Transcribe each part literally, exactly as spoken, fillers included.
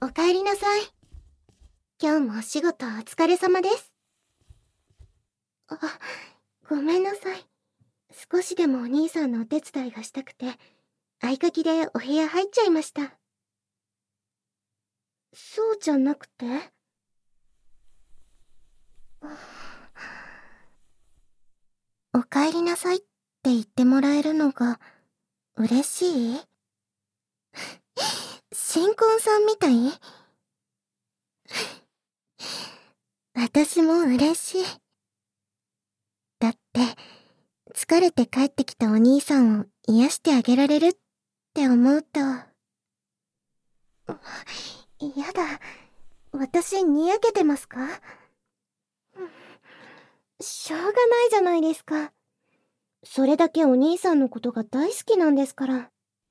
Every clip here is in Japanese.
おかえりなさい。今日もお仕事お疲れ様です。あ、ごめんなさい。少しでもお兄さんのお手伝いがしたくて、合鍵でお部屋入っちゃいました。そうじゃなくて？おかえりなさいって言ってもらえるのが嬉しい？新婚さんみたい？私も嬉しい。だって、疲れて帰ってきたお兄さんを癒してあげられるって思うと。やだ。私にやけてますか？しょうがないじゃないですか。それだけお兄さんのことが大好きなんですから。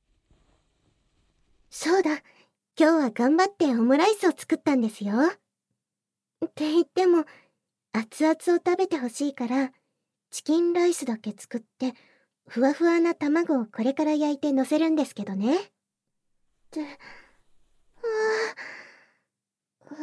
そうだ。今日は頑張ってオムライスを作ったんですよ。って言っても、熱々を食べてほしいから、チキンライスだけ作って、ふわふわな卵をこれから焼いて乗せるんですけどね。って、ああ、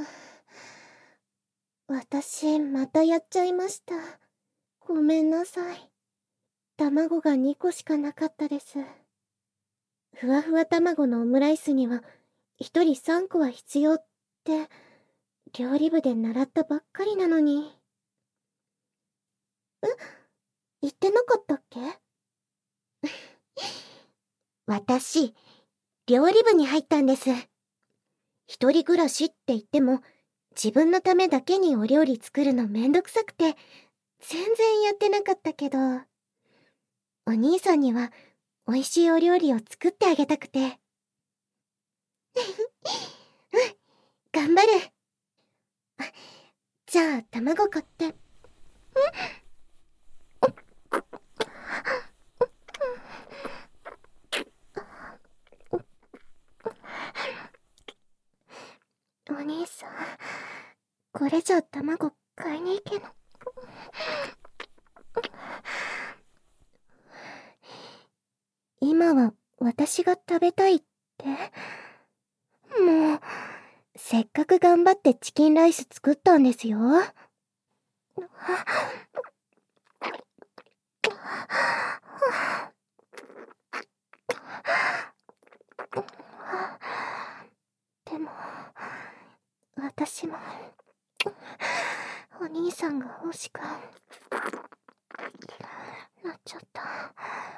私、またやっちゃいました。ごめんなさい。卵がにこしかなかったです。ふわふわ卵のオムライスには、ひとりさんこは必要って、料理部で習ったばっかりなのに。え？言ってなかったっけ？私、料理部に入ったんです。一人暮らしって言っても、自分のためだけにお料理作るのめんどくさくて、全然やってなかったけど、お兄さんには美味しいお料理を作ってあげたくて。うん、頑張る。じゃあ、卵買って。ん？お兄さん、これじゃ卵買いに行けな。今は私が食べたいって？もう、せっかく頑張ってチキンライス作ったんですよ。でも、私も、お兄さんが欲しくなっちゃった。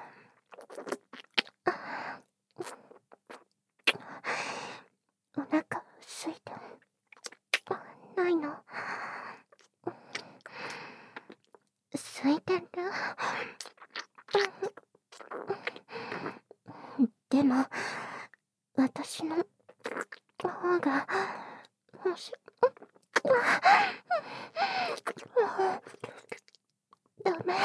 お腹空いてないの？空いてる？でも、私の方が欲しい。ダメ。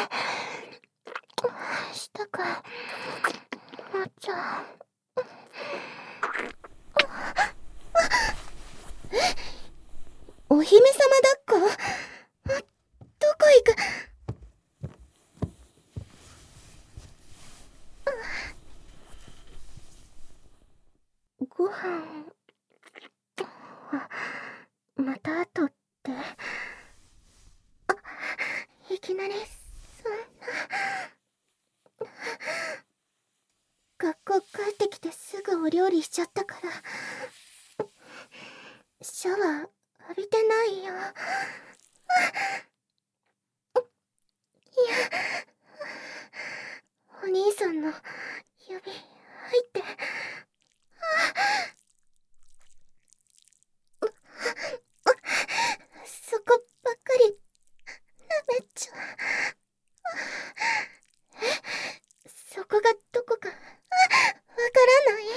したくなっちゃう。お姫様抱っこ？どこ行く？ご飯はまた後って？あ、いきなりそんな。学校帰ってきてすぐお料理しちゃったから、シャワー浴びてないよ。いや、お兄さんの指入って、そこばっかり舐めちゃう。え、そこがどこかわからない？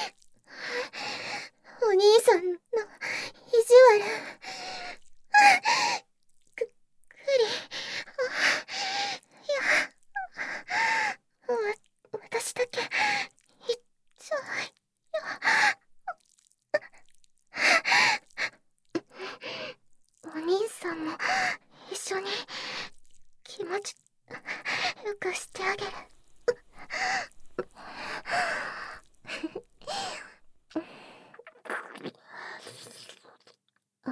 お兄さんの意地悪。く、くり。いや、わ、私だけ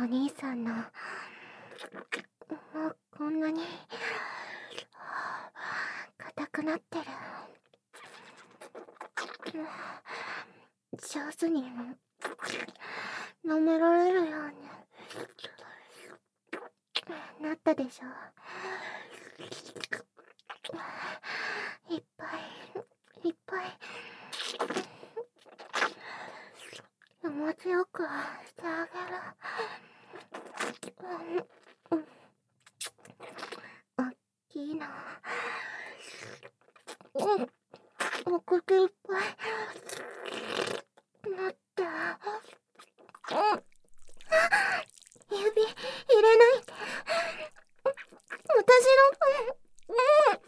お兄さんの、もうこんなに、硬くなってる。上手に舐められるようになったでしょ。いっぱいいっぱい気持ちよくしてあげる。うん、おっきいな。うん、お口いっぱいなって。うん、指入れないで。私の、うん、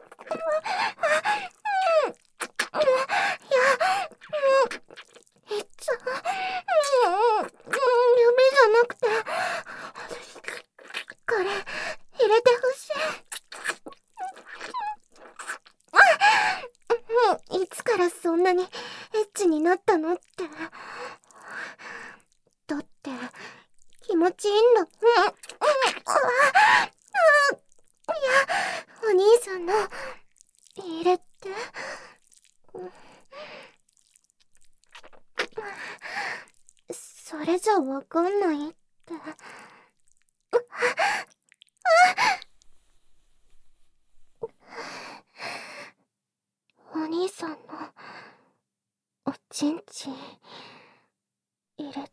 いや、いっつ、うん、指じゃなくて、これ、入れてほしい。いつからそんなにエッチになったのって。だって、気持ちいいんだ。うん、うん、いや、お兄さんの、入れて。それじゃわかんないって。お兄さんのおちんちん入れて。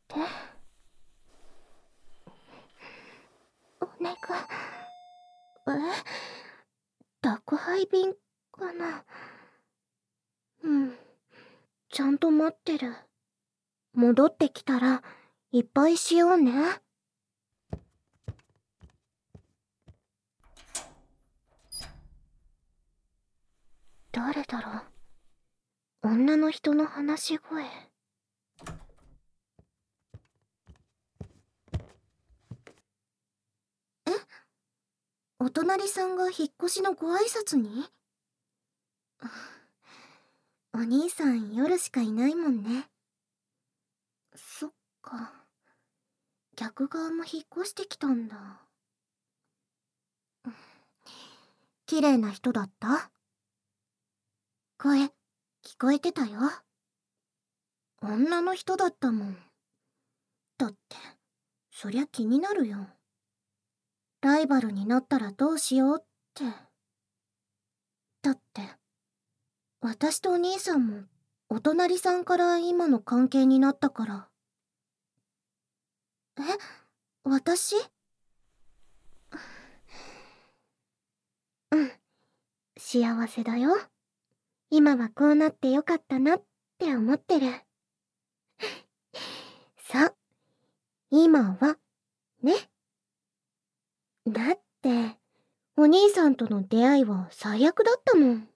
お願い。え？宅配便かな？うん。ちゃんと待ってる。戻ってきたらいっぱいしようね。誰だろう。女の人の話し声。え？お隣さんが引っ越しのご挨拶に？お兄さん夜しかいないもんね。そっか。逆側も引っ越してきたんだ。綺麗な人だった？声、聞こえてたよ。女の人だったもん。だって、そりゃ気になるよ。ライバルになったらどうしようって。だって、私とお兄さんも、お隣さんから今の関係になったから。え？私？うん。幸せだよ。今はこうなってよかったなって思ってる。そう。今は、ね。だって、お兄さんとの出会いは最悪だったもん。